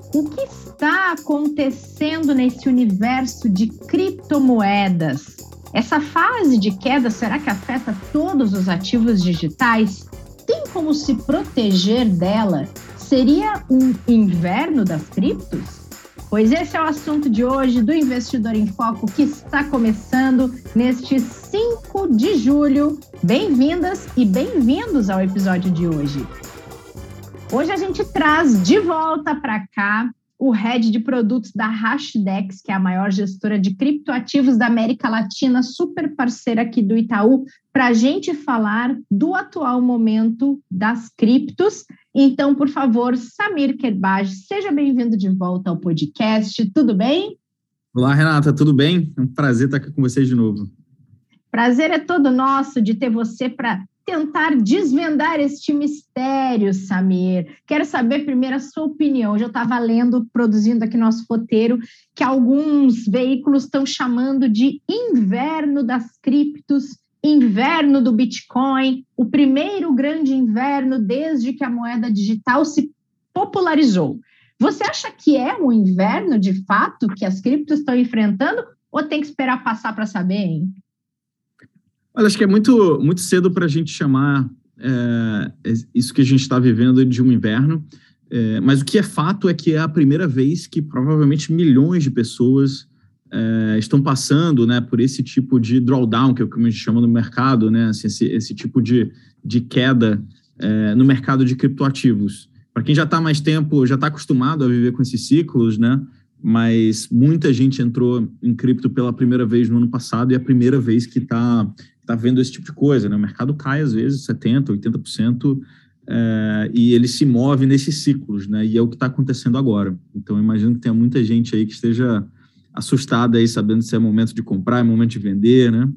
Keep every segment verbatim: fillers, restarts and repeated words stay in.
O que está acontecendo nesse universo de criptomoedas? Essa fase de queda, será que afeta todos os ativos digitais? Tem como se proteger dela? Seria um inverno das criptos? Pois esse é o assunto de hoje do Investidor em Foco, que está começando neste cinco de julho. Bem-vindas e bem-vindos ao episódio de hoje. Hoje a gente traz de volta para cá o head de produtos da Hashdex, que é a maior gestora de criptoativos da América Latina, super parceira aqui do Itaú, para a gente falar do atual momento das criptos. Então, por favor, Samir Kerbaj, seja bem-vindo de volta ao podcast. Tudo bem? Olá, Renata, tudo bem? É um prazer estar aqui com vocês de novo. Prazer é todo nosso de ter você para tentar desvendar este mistério, Samir. Quero saber primeiro a sua opinião. Eu já estava lendo, produzindo aqui nosso roteiro, que alguns veículos estão chamando de inverno das criptos, inverno do Bitcoin, o primeiro grande inverno desde que a moeda digital se popularizou. Você acha que é um inverno, de fato, que as criptos estão enfrentando, ou tem que esperar passar para saber, hein? Olha, acho que é muito, muito cedo para a gente chamar é, isso que a gente está vivendo de um inverno, é, mas o que é fato é que é a primeira vez que provavelmente milhões de pessoas é, estão passando, né, por esse tipo de drawdown, que é o que a gente chama no mercado, né, assim, esse, esse tipo de, de queda é, no mercado de criptoativos. Para quem já está há mais tempo, já está acostumado a viver com esses ciclos, né, mas muita gente entrou em cripto pela primeira vez no ano passado e é a primeira vez que está tá vendo esse tipo de coisa, né? O mercado cai às vezes setenta por cento, oitenta por cento é, e ele se move nesses ciclos, né? E é o que está acontecendo agora. Então, eu imagino que tenha muita gente aí que esteja assustada aí, sabendo se é momento de comprar, é momento de vender, né?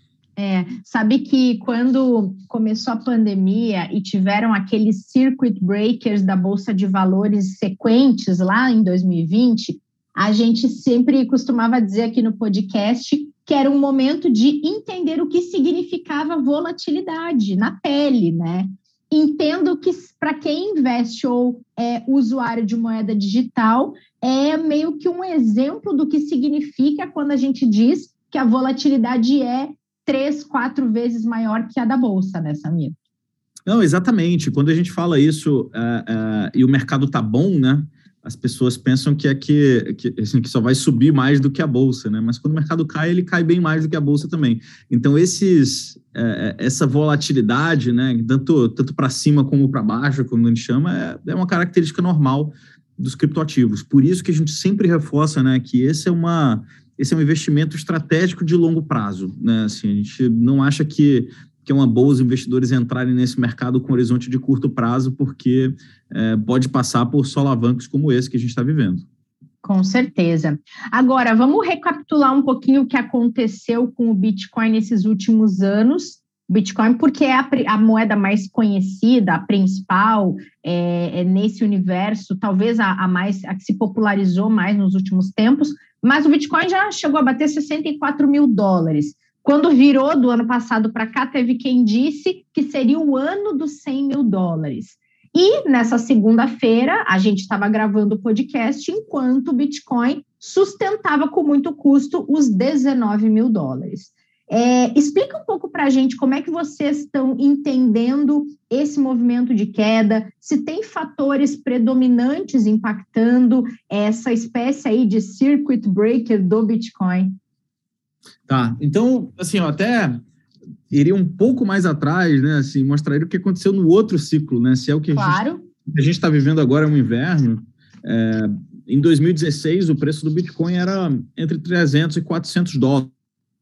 É, sabe que quando começou a pandemia e tiveram aqueles circuit breakers da Bolsa de Valores sequentes lá em dois mil e vinte, a gente sempre costumava dizer aqui no podcast que era um momento de entender o que significava volatilidade na pele, né? Entendo que para quem investe ou é usuário de moeda digital, é meio que um exemplo do que significa quando a gente diz que a volatilidade é três, quatro vezes maior que a da Bolsa, né, Samir? Não, exatamente. Quando a gente fala isso uh, uh, e o mercado tá bom, né? As pessoas pensam que é que, que, assim, que só vai subir mais do que a Bolsa, né? Mas quando o mercado cai, ele cai bem mais do que a Bolsa também. Então, esses, uh, essa volatilidade, né? Tanto, tanto para cima como para baixo, como a gente chama, é, é uma característica normal dos criptoativos. Por isso que a gente sempre reforça, né, que esse é uma... Esse é um investimento estratégico de longo prazo, né? Assim, a gente não acha que, que é uma boa os investidores entrarem nesse mercado com horizonte de curto prazo, porque é, pode passar por solavancos como esse que a gente está vivendo. Com certeza. Agora, vamos recapitular um pouquinho o que aconteceu com o Bitcoin nesses últimos anos. Bitcoin, porque é a, a moeda mais conhecida, a principal é, é nesse universo, talvez a, a, mais, a que se popularizou mais nos últimos tempos, mas o Bitcoin já chegou a bater sessenta e quatro mil dólares. Quando virou do ano passado para cá, teve quem disse que seria o ano dos cem mil dólares. E nessa segunda-feira, a gente estava gravando o podcast enquanto o Bitcoin sustentava com muito custo os dezenove mil dólares. É, explica um pouco para a gente como é que vocês estão entendendo esse movimento de queda, se tem fatores predominantes impactando essa espécie aí de circuit breaker do Bitcoin. Tá, então, assim, eu até iria um pouco mais atrás, né, assim, mostraria o que aconteceu no outro ciclo, né, se é o que claro. a gente está vivendo agora, é um inverno. É, em dois mil e dezesseis, o preço do Bitcoin era entre trezentos e quatrocentos dólares.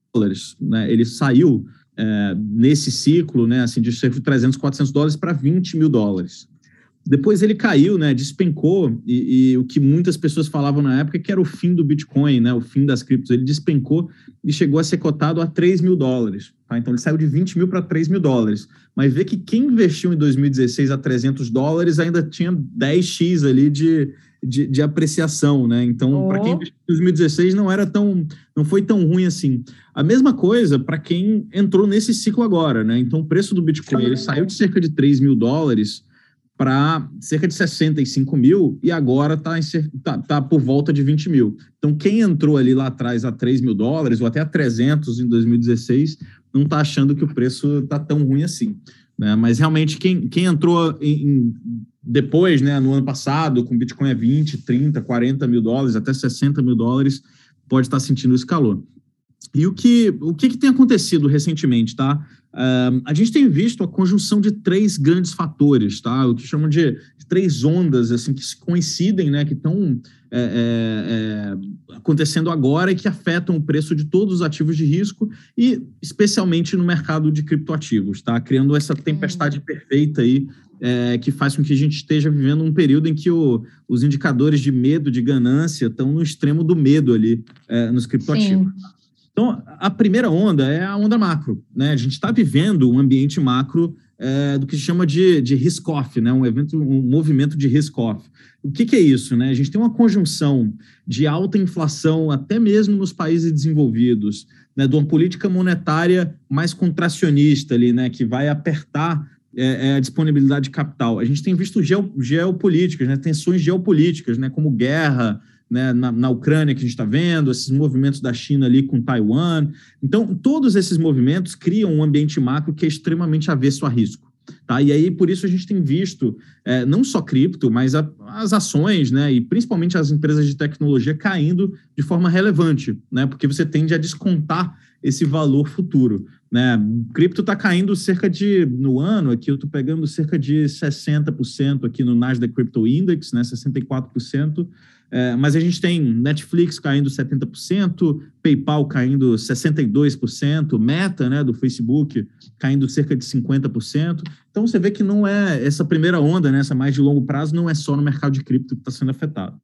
Né? Ele saiu é, nesse ciclo, né, assim, de cerca de trezentos, quatrocentos dólares para vinte mil dólares. Depois ele caiu, né, despencou, e, e o que muitas pessoas falavam na época que era o fim do Bitcoin, né, o fim das criptos. Ele despencou e chegou a ser cotado a três mil dólares. Tá? Então ele saiu de vinte mil para três mil dólares. Mas vê que quem investiu em dois mil e dezesseis a trezentos dólares ainda tinha dez x ali de, de, de apreciação, né? Então, oh. para quem investiu em dois mil e dezesseis não era tão, não foi tão ruim assim. A mesma coisa para quem entrou nesse ciclo agora, né? Então o preço do Bitcoin ele saiu de cerca de três mil dólares para cerca de sessenta e cinco mil e agora está tá, tá por volta de vinte mil. Então, quem entrou ali lá atrás a três mil dólares ou até a trezentos em dois mil e dezesseis não está achando que o preço está tão ruim assim. Né? Mas, realmente, quem, quem entrou em, em, depois, né, no ano passado, com Bitcoin a vinte, trinta, quarenta mil dólares, até sessenta mil dólares, pode estar sentindo esse calor. E o que, o que, que tem acontecido recentemente, tá? Uh, a gente tem visto a conjunção de três grandes fatores, tá? O que chamam de, de três ondas, assim, que se coincidem, né? Que estão é, é, é, acontecendo agora e que afetam o preço de todos os ativos de risco e especialmente no mercado de criptoativos, tá? Criando essa tempestade perfeita aí, é, que faz com que a gente esteja vivendo um período em que o, os indicadores de medo, de ganância, estão no extremo do medo ali, é, nos criptoativos. Sim. Então, a primeira onda é a onda macro, né? A gente está vivendo um ambiente macro é, do que se chama de, de risk-off, né? Um evento, um movimento de risk-off. O que, que é isso, né? A gente tem uma conjunção de alta inflação, até mesmo nos países desenvolvidos, né? De uma política monetária mais contracionista ali, né? Que vai apertar é, é, a disponibilidade de capital. A gente tem visto geo, geopolíticas, né? Tensões geopolíticas, né? Como guerra, né, na, na Ucrânia que a gente está vendo, esses movimentos da China ali com Taiwan. Então, todos esses movimentos criam um ambiente macro que é extremamente avesso a risco. Tá? E aí, por isso, a gente tem visto é, não só cripto, mas a, as ações, né, e principalmente as empresas de tecnologia caindo de forma relevante, né, porque você tende a descontar esse valor futuro. Né? Cripto está caindo cerca de, no ano, aqui eu estou pegando cerca de sessenta por cento aqui no Nasdaq Crypto Index, né, sessenta e quatro por cento. É, mas a gente tem Netflix caindo setenta por cento, PayPal caindo sessenta e dois por cento, Meta, né, do Facebook, caindo cerca de cinquenta por cento. Então, você vê que não é essa primeira onda, né, essa mais de longo prazo, não é só no mercado de cripto que está sendo afetado.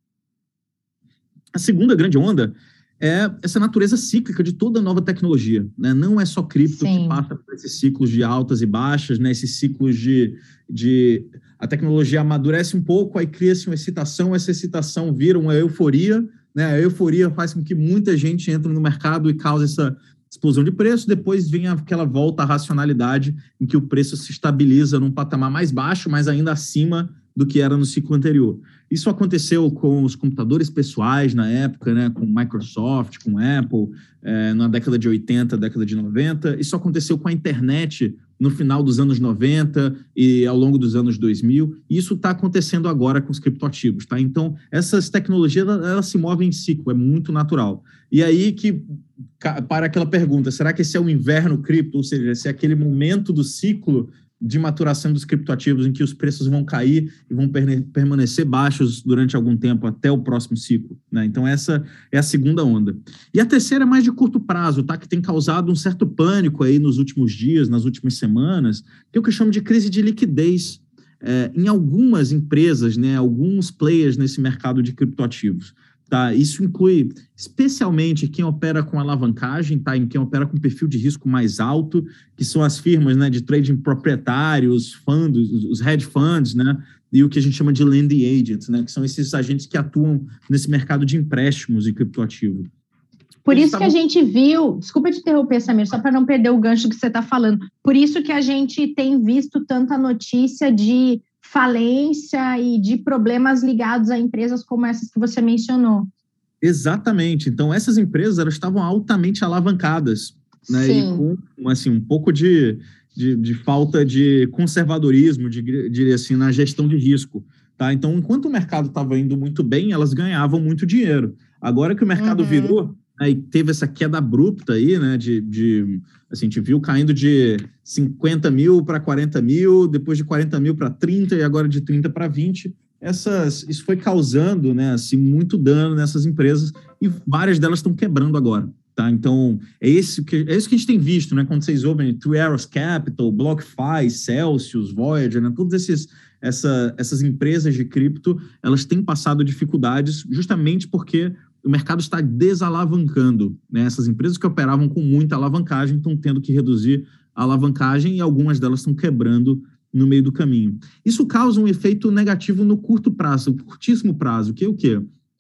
A segunda grande onda é essa natureza cíclica de toda nova tecnologia. Né? Não é só cripto Sim. que passa por esses ciclos de altas e baixas, né, esses ciclos de... de a tecnologia amadurece um pouco, aí cria-se uma excitação, essa excitação vira uma euforia, né? A euforia faz com que muita gente entre no mercado e cause essa explosão de preço, depois vem aquela volta à racionalidade em que o preço se estabiliza num patamar mais baixo, mas ainda acima do que era no ciclo anterior. Isso aconteceu com os computadores pessoais na época, né? Com Microsoft, com Apple, é, na década de oitenta, década de noventa. Isso aconteceu com a internet no final dos anos noventa e ao longo dos anos dois mil. Isso está acontecendo agora com os criptoativos. Tá? Então, essas tecnologias elas, elas se movem em ciclo, é muito natural. E aí que, para aquela pergunta, será que esse é o inverno cripto? Ou seja, esse é aquele momento do ciclo de maturação dos criptoativos em que os preços vão cair e vão permanecer baixos durante algum tempo até o próximo ciclo. Né? Então, essa é a segunda onda. E a terceira é mais de curto prazo, tá? Que tem causado um certo pânico aí nos últimos dias, nas últimas semanas, que é o que eu chamo de crise de liquidez é, em algumas empresas, né? Alguns players nesse mercado de criptoativos. Tá? Isso inclui especialmente quem opera com alavancagem, tá? Em quem opera com perfil de risco mais alto, que são as firmas, né, de trading proprietários, fundos, os hedge funds, né, e o que a gente chama de lending agents, né, que são esses agentes que atuam nesse mercado de empréstimos de criptoativo. Por isso que a gente viu, desculpa te interromper, Samir, só para não perder o gancho que você está falando, por isso que a gente tem visto tanta notícia de falência e de problemas ligados a empresas como essas que você mencionou. Exatamente. Então, essas empresas elas estavam altamente alavancadas, né? E com assim, um pouco de, de, de falta de conservadorismo, de, diria assim, na gestão de risco. Tá? Então, enquanto o mercado estava indo muito bem, elas ganhavam muito dinheiro. Agora que o mercado uhum. virou, né, e teve essa queda abrupta aí, né, de, de assim, a gente viu caindo de cinquenta mil para quarenta mil, depois de quarenta mil para trinta e agora de trinta para vinte. Essas, isso foi causando, né, assim, muito dano nessas empresas e várias delas estão quebrando agora. Tá? Então, é, esse que, é isso que a gente tem visto, né, quando vocês ouvem Three Arrows Capital, BlockFi, Celsius, Voyager, né, todas esses, essa, essas empresas de cripto, elas têm passado dificuldades justamente porque o mercado está desalavancando. Né? Essas empresas que operavam com muita alavancagem estão tendo que reduzir a alavancagem e algumas delas estão quebrando no meio do caminho. Isso causa um efeito negativo no curto prazo, curtíssimo prazo, que é o quê?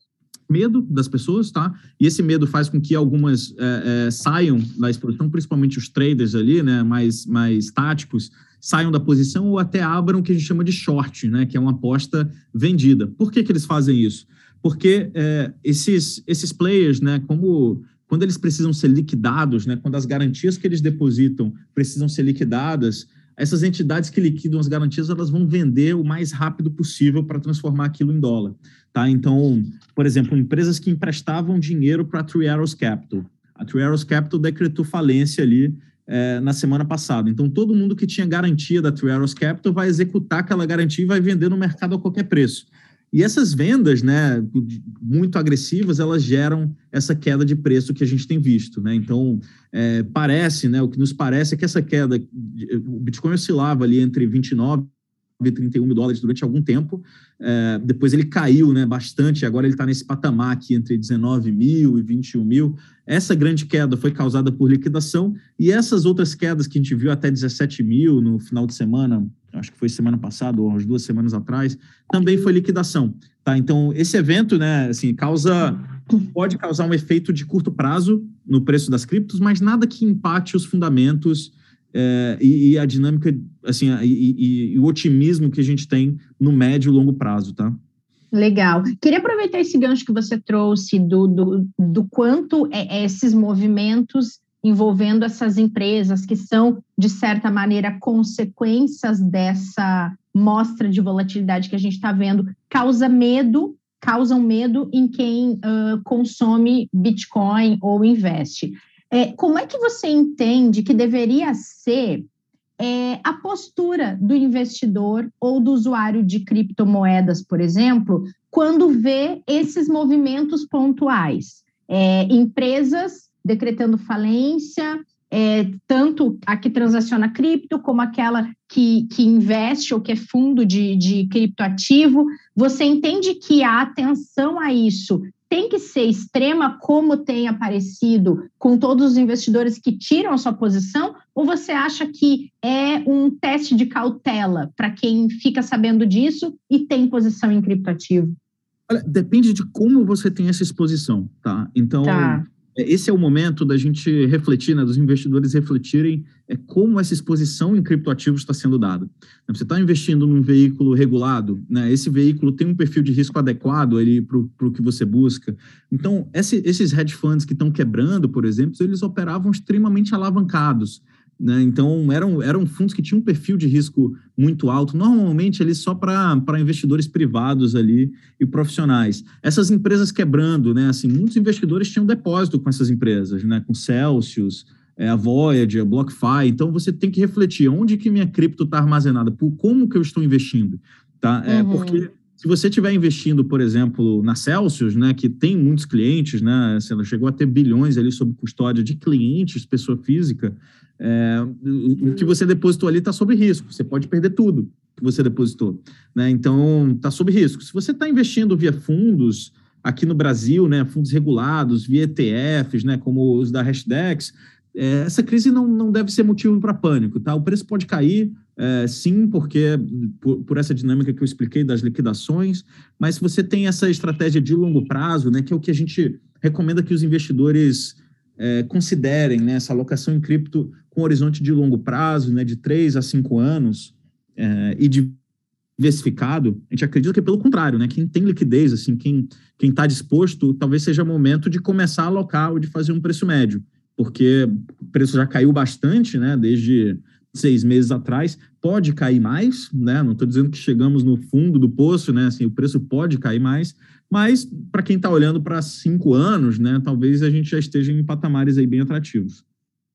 medo das pessoas, tá? E esse medo faz com que algumas é, é, saiam da exposição, principalmente os traders ali, né, mais, mais táticos, saiam da posição ou até abram o que a gente chama de short, né, que é uma aposta vendida. Por que que eles fazem isso? Porque é, esses, esses players, né, como quando eles precisam ser liquidados, né, quando as garantias que eles depositam precisam ser liquidadas, essas entidades que liquidam as garantias, elas vão vender o mais rápido possível para transformar aquilo em dólar. Tá? Então, por exemplo, empresas que emprestavam dinheiro para a Three Arrows Capital. A Three Arrows Capital decretou falência ali é, na semana passada. Então, todo mundo que tinha garantia da Three Arrows Capital vai executar aquela garantia e vai vender no mercado a qualquer preço. E essas vendas, né, muito agressivas, elas geram essa queda de preço que a gente tem visto, né? Então, é, parece, né, o que nos parece é que essa queda, o Bitcoin oscilava ali entre vinte e nove e trinta e um mil dólares durante algum tempo, é, depois ele caiu, né, bastante, agora ele está nesse patamar aqui entre dezenove mil e vinte e um mil. Essa grande queda foi causada por liquidação e essas outras quedas que a gente viu até dezessete mil no final de semana, acho que foi semana passada ou umas duas semanas atrás, também foi liquidação, tá? Então, esse evento, né, assim, causa, pode causar um efeito de curto prazo no preço das criptos, mas nada que empate os fundamentos é, e, e a dinâmica, assim, e, e, e o otimismo que a gente tem no médio e longo prazo, tá? Legal. Queria aproveitar esse gancho que você trouxe do, do, do quanto é, esses movimentos envolvendo essas empresas que são, de certa maneira, consequências dessa mostra de volatilidade que a gente está vendo, causa medo, causam medo em quem uh, consome Bitcoin ou investe. É, como é que você entende que deveria ser é, a postura do investidor ou do usuário de criptomoedas, por exemplo, quando vê esses movimentos pontuais? É, empresas decretando falência, é, tanto a que transaciona cripto, como aquela que, que investe ou que é fundo de, de criptoativo. Você entende que a atenção a isso tem que ser extrema, como tem aparecido com todos os investidores que tiram a sua posição, ou você acha que é um teste de cautela para quem fica sabendo disso e tem posição em criptoativo? Olha, depende de como você tem essa exposição, tá? Então... Tá. Esse é o momento da gente refletir, né, dos investidores refletirem é, como essa exposição em criptoativos está sendo dada. Você está investindo num veículo regulado, né, esse veículo tem um perfil de risco adequado para o que você busca. Então, esse, esses hedge funds que estão quebrando, por exemplo, eles operavam extremamente alavancados. Né? Então, eram, eram fundos que tinham um perfil de risco muito alto, normalmente ali só para investidores privados ali e profissionais. Essas empresas quebrando, né? Assim, muitos investidores tinham depósito com essas empresas, né? Com Celsius, é, a Voyager, a BlockFi. Então, você tem que refletir onde que minha cripto está armazenada, por como que eu estou investindo. Tá? É, uhum. Porque se você estiver investindo, por exemplo, na Celsius, né, que tem muitos clientes, né, ela chegou a ter bilhões ali sob custódia de clientes, pessoa física, é, o que você depositou ali está sob risco. Você pode perder tudo que você depositou. Né? Então, está sob risco. Se você está investindo via fundos, aqui no Brasil, né, fundos regulados, via E T Fs, né, como os da Hashdex, é, essa crise não, não deve ser motivo para pânico. Tá? O preço pode cair, é, sim, porque por, por essa dinâmica que eu expliquei das liquidações, mas se você tem essa estratégia de longo prazo, né, que é o que a gente recomenda que os investidores é, considerem, né, essa alocação em cripto com horizonte de longo prazo, né, de três a cinco anos, é, e diversificado, a gente acredita que é pelo contrário, né, quem tem liquidez, assim, quem quem está disposto, talvez seja momento de começar a alocar ou de fazer um preço médio, porque o preço já caiu bastante, né, desde seis meses atrás, pode cair mais, né? Não estou dizendo que chegamos no fundo do poço, né? Assim, o preço pode cair mais, mas para quem está olhando para cinco anos, né? Talvez a gente já esteja em patamares aí bem atrativos.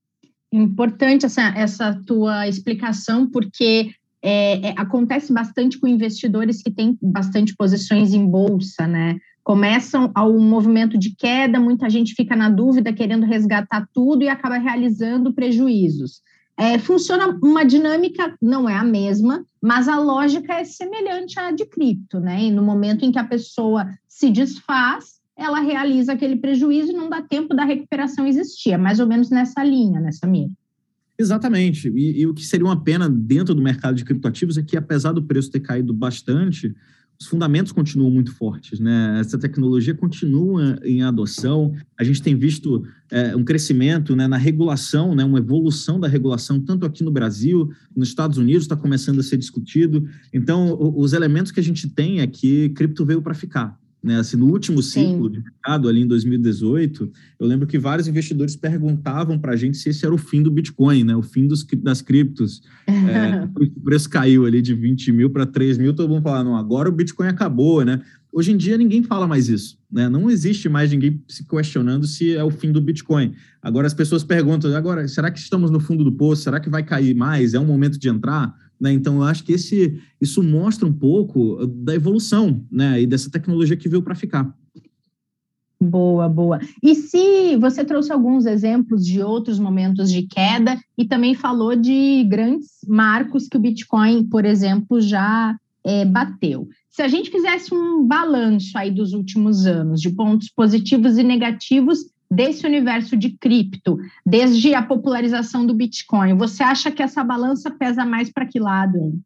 Importante essa, essa tua explicação, porque é, é, acontece bastante com investidores que têm bastante posições em bolsa, né? Começam ao movimento de queda, muita gente fica na dúvida, querendo resgatar tudo e acaba realizando prejuízos. É, funciona uma dinâmica, não é a mesma, mas a lógica é semelhante à de cripto, né? E no momento em que a pessoa se desfaz, ela realiza aquele prejuízo e não dá tempo da recuperação existir. É mais ou menos nessa linha, né, Samir? Exatamente. E, e o que seria uma pena dentro do mercado de criptoativos é que, apesar do preço ter caído bastante, os fundamentos continuam muito fortes, né? Essa tecnologia continua em adoção. A gente tem visto é, um crescimento, né, na regulação, né, uma evolução da regulação, tanto aqui no Brasil, nos Estados Unidos está começando a ser discutido. Então, os elementos que a gente tem é que cripto veio para ficar. Né, assim, no último ciclo Sim. de mercado, ali em dois mil e dezoito, eu lembro que vários investidores perguntavam para a gente se esse era o fim do Bitcoin, né, o fim dos, das criptos. É, o preço caiu ali de vinte mil para três mil, todo mundo falava, não, agora o Bitcoin acabou, né? Hoje em dia ninguém fala mais isso, né? Não existe mais ninguém se questionando se é o fim do Bitcoin. Agora as pessoas perguntam, agora, será que estamos no fundo do poço? Será que vai cair mais? É um momento de entrar? Né? Então, eu acho que esse, isso mostra um pouco da evolução, né? E dessa tecnologia que veio para ficar. Boa, boa. E se você trouxe alguns exemplos de outros momentos de queda e também falou de grandes marcos que o Bitcoin, por exemplo, já é, bateu. Se a gente fizesse um balanço aí dos últimos anos de pontos positivos e negativos desse universo de cripto, desde a popularização do Bitcoin, você acha que essa balança pesa mais para que lado, hein?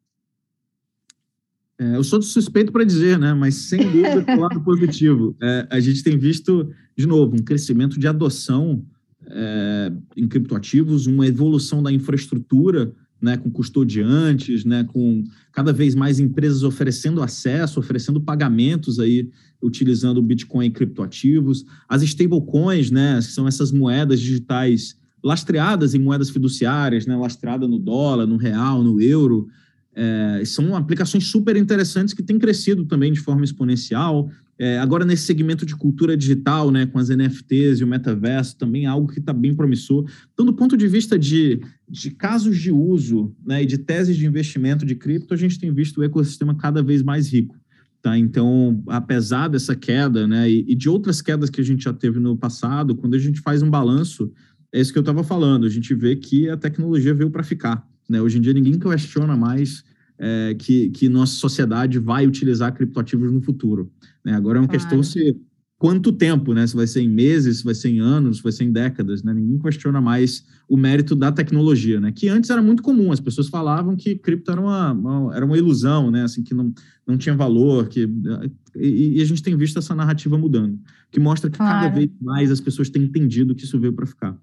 É, eu sou suspeito para dizer, né? Mas sem dúvida para o lado positivo. É, a gente tem visto, de novo, um crescimento de adoção é, em criptoativos, uma evolução da infraestrutura, né, com custodiantes, né, com cada vez mais empresas oferecendo acesso, oferecendo pagamentos aí, utilizando o Bitcoin e criptoativos. As stablecoins, né, são essas moedas digitais lastreadas em moedas fiduciárias, né, lastreada no dólar, no real, no euro. É, são aplicações super interessantes que têm crescido também de forma exponencial. É, agora, nesse segmento de cultura digital, né, com as N F Ts e o metaverso, também é algo que está bem promissor. Então, do ponto de vista de, de casos de uso, né, e de teses de investimento de cripto, a gente tem visto o ecossistema cada vez mais rico. Tá? Então, apesar dessa queda, né, e, e de outras quedas que a gente já teve no passado, quando a gente faz um balanço, é isso que eu estava falando, a gente vê que a tecnologia veio para ficar. Né? Hoje em dia, ninguém questiona mais é, que, que nossa sociedade vai utilizar criptoativos no futuro. Né? Agora é uma claro. questão se quanto tempo, né? Se vai ser em meses, se vai ser em anos, se vai ser em décadas. Né? Ninguém questiona mais o mérito da tecnologia, né? Que antes era muito comum, as pessoas falavam que cripto era uma, uma, era uma ilusão, né? Assim, que não, não tinha valor, que, e, e a gente tem visto essa narrativa mudando, que mostra que claro. cada vez mais as pessoas têm entendido que isso veio para ficar.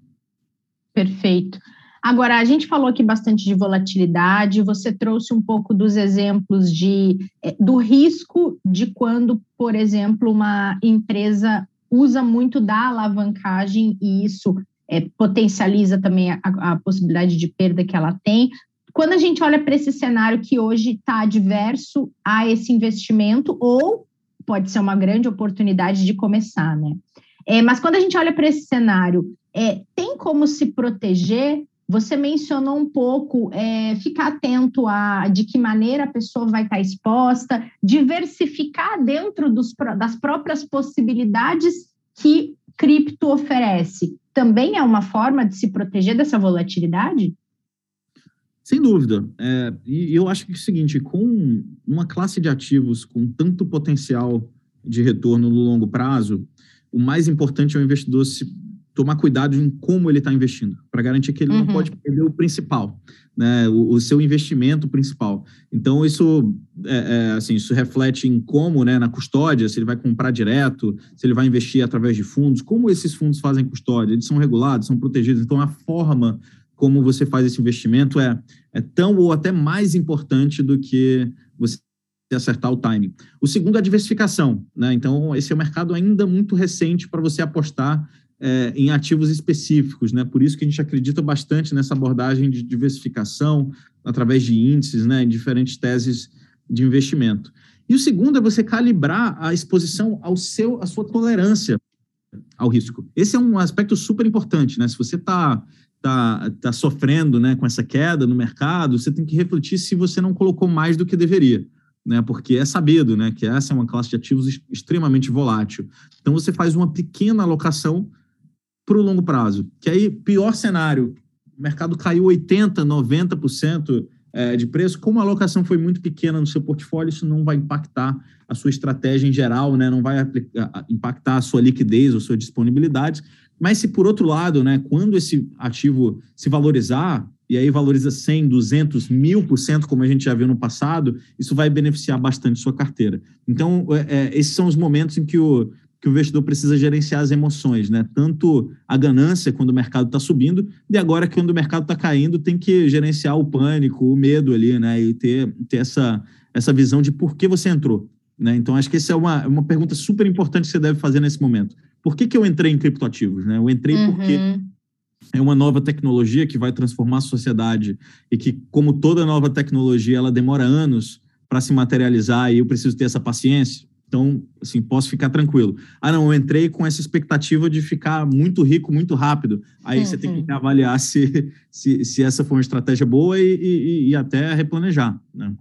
Perfeito. Agora, a gente falou aqui bastante de volatilidade, você trouxe um pouco dos exemplos de, do risco de quando, por exemplo, uma empresa usa muito da alavancagem e isso é, potencializa também a, a possibilidade de perda que ela tem. Quando a gente olha para esse cenário que hoje está adverso a esse investimento, ou pode ser uma grande oportunidade de começar, né? É, mas quando a gente olha para esse cenário, é, tem como se proteger? Você mencionou um pouco, é, ficar atento a de que maneira a pessoa vai estar exposta, diversificar dentro dos, das próprias possibilidades que cripto oferece. Também é uma forma de se proteger dessa volatilidade? Sem dúvida. É, e eu acho que é o seguinte, com uma classe de ativos com tanto potencial de retorno no longo prazo, o mais importante é o investidor se tomar cuidado em como ele está investindo, para garantir que ele uhum. não pode perder o principal, né? o, o seu investimento principal. Então, isso, é, é, assim, isso reflete em como, né, na custódia, se ele vai comprar direto, se ele vai investir através de fundos, como esses fundos fazem custódia, eles são regulados, são protegidos, então a forma como você faz esse investimento é, é tão ou até mais importante do que você acertar o timing. O segundo é a diversificação, né? Então, esse é um mercado ainda muito recente para você apostar É, em ativos específicos, né? Por isso que a gente acredita bastante nessa abordagem de diversificação através de índices, né? Em diferentes teses de investimento. E o segundo é você calibrar a exposição ao seu, à sua tolerância ao risco. Esse é um aspecto super importante, né? Se você está tá, tá sofrendo, né, com essa queda no mercado, você tem que refletir se você não colocou mais do que deveria. Né, porque é sabido, né, que essa é uma classe de ativos extremamente volátil. Então, você faz uma pequena alocação para o longo prazo, que aí, pior cenário, o mercado caiu oitenta por cento, noventa por cento de preço, como a alocação foi muito pequena no seu portfólio, isso não vai impactar a sua estratégia em geral, né, não vai aplicar, impactar a sua liquidez ou sua disponibilidade, mas se por outro lado, né, quando esse ativo se valorizar, e aí valoriza cem, duzentos, mil por cento, como a gente já viu no passado, isso vai beneficiar bastante sua carteira. Então, é, esses são os momentos em que o, que o investidor precisa gerenciar as emoções, né? Tanto a ganância quando o mercado está subindo, e agora que quando o mercado está caindo, tem que gerenciar o pânico, o medo ali, né? E ter, ter essa, essa visão de por que você entrou, né? Então, acho que essa é uma, uma pergunta super importante que você deve fazer nesse momento. Por que que eu entrei em criptoativos, né? Eu entrei uhum. porque é uma nova tecnologia que vai transformar a sociedade e que, como toda nova tecnologia, ela demora anos para se materializar e eu preciso ter essa paciência. Então, assim, posso ficar tranquilo. Ah, não, eu entrei com essa expectativa de ficar muito rico, muito rápido. Aí uhum. você tem que avaliar se, se, se essa foi uma estratégia boa e, e, e até replanejar, né?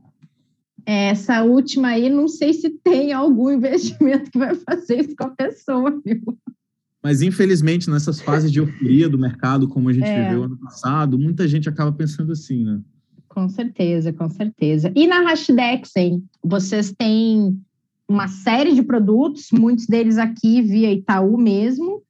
Essa última aí, não sei se tem algum investimento que vai fazer isso com a pessoa, viu? Mas, infelizmente, nessas fases de euforia do mercado, como a gente é. viveu ano passado, muita gente acaba pensando assim, né? Com certeza, com certeza. E na Hashdex, hein? Vocês têm uma série de produtos, muitos deles aqui via Itaú mesmo,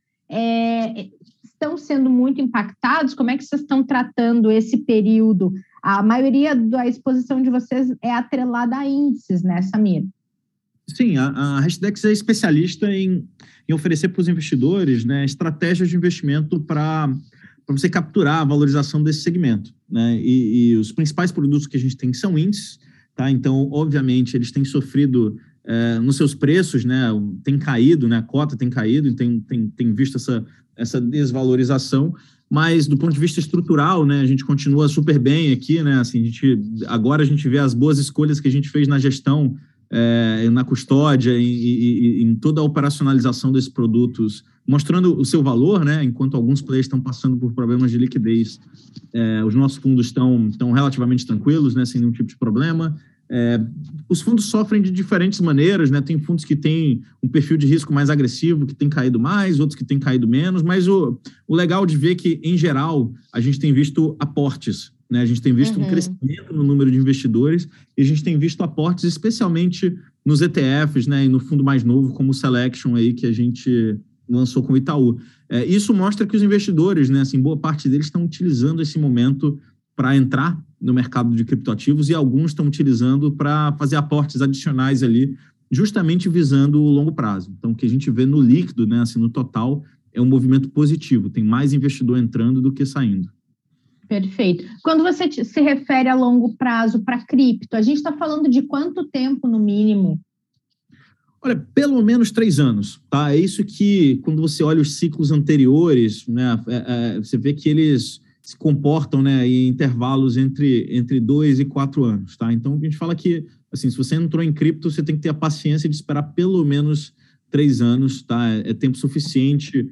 é, estão sendo muito impactados. Como é que vocês estão tratando esse período? A maioria da exposição de vocês é atrelada a índices, né, Samir? Sim, a, a Hashdex é especialista em, em oferecer para os investidores, né, estratégias de investimento para você capturar a valorização desse segmento, né? E, e os principais produtos que a gente tem são índices, tá? Então, obviamente, eles têm sofrido é, nos seus preços, né? Tem caído, né? A cota tem caído, e tem, tem, tem visto essa, essa desvalorização, mas do ponto de vista estrutural, né? A gente continua super bem aqui, né? Assim, a gente, agora a gente vê as boas escolhas que a gente fez na gestão, É, na custódia, em, em, em toda a operacionalização desses produtos, mostrando o seu valor, né? Enquanto alguns players estão passando por problemas de liquidez, é, os nossos fundos estão, estão relativamente tranquilos, né? Sem nenhum tipo de problema. É, os fundos sofrem de diferentes maneiras, né? Tem fundos que têm um perfil de risco mais agressivo, que tem caído mais, outros que têm caído menos, mas o, o legal de ver que, em geral, a gente tem visto aportes, né? A gente tem visto uhum. um crescimento no número de investidores e a gente tem visto aportes especialmente nos E T Fs, né? E no fundo mais novo, como o Selection, aí, que a gente lançou com o Itaú. É, isso mostra que os investidores, né? Assim, boa parte deles estão utilizando esse momento para entrar no mercado de criptoativos e alguns estão utilizando para fazer aportes adicionais ali, justamente visando o longo prazo. Então, o que a gente vê no líquido, né? Assim, no total, é um movimento positivo. Tem mais investidor entrando do que saindo. Perfeito. Quando você se refere a longo prazo para cripto, a gente está falando de quanto tempo, no mínimo? Olha, pelo menos três anos, tá? É isso que, quando você olha os ciclos anteriores, né, é, é, você vê que eles se comportam, né, em intervalos entre, entre dois e quatro anos, tá? Então, a gente fala que, assim, se você entrou em cripto, você tem que ter a paciência de esperar pelo menos três anos, tá? É, é tempo suficiente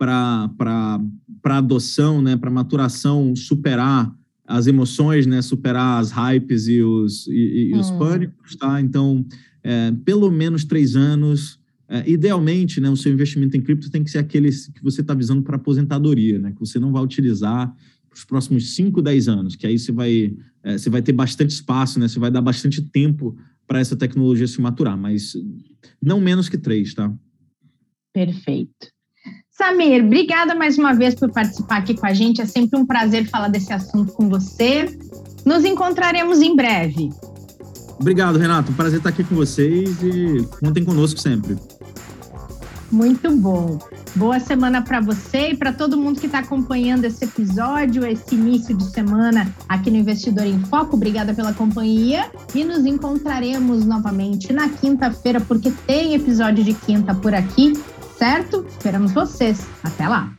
para adoção, né, para maturação, superar as emoções, né, superar as hypes e os, e, e hum. os pânicos, tá? Então, é, pelo menos três anos. É, idealmente, né, o seu investimento em cripto tem que ser aquele que você está visando para aposentadoria, né, que você não vai utilizar nos próximos cinco, dez anos, que aí você vai, é, você vai ter bastante espaço, né, você vai dar bastante tempo para essa tecnologia se maturar, mas não menos que três, tá? Perfeito. Samir, obrigada mais uma vez por participar aqui com a gente. É sempre um prazer falar desse assunto com você. Nos encontraremos em breve. Obrigado, Renato. Um prazer estar aqui com vocês e contem conosco sempre. Muito bom. Boa semana para você e para todo mundo que está acompanhando esse episódio, esse início de semana aqui no Investidor em Foco. Obrigada pela companhia e nos encontraremos novamente na quinta-feira, porque tem episódio de quinta por aqui. Certo? Esperamos vocês. Até lá!